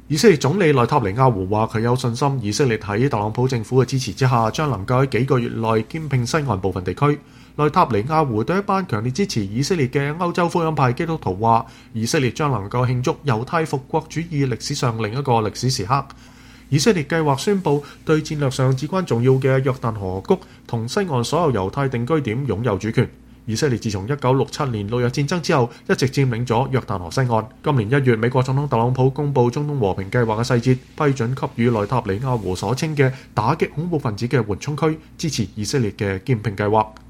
以色列總理內塔尼亞胡話佢有信心以色列喺特朗普政府嘅支持之下，將能夠喺幾個月內兼併西岸部分地區。內塔尼亞胡對一班強烈支持以色列嘅歐洲福音派基督徒話，以色列將能夠慶祝猶太復國主義歷史上另一個歷史時刻。以色列計劃宣布對戰略上至關重要嘅約旦河谷同西岸所有猶太定居點擁有主權。以色列自從1967年六日戰爭之後，一直佔領咗約旦河西岸。今年1月，美國總統特朗普公布中東和平計劃嘅細節，批准給予內塔尼亞胡所稱嘅打擊恐怖分子嘅緩衝區，支持以色列嘅兼併計劃。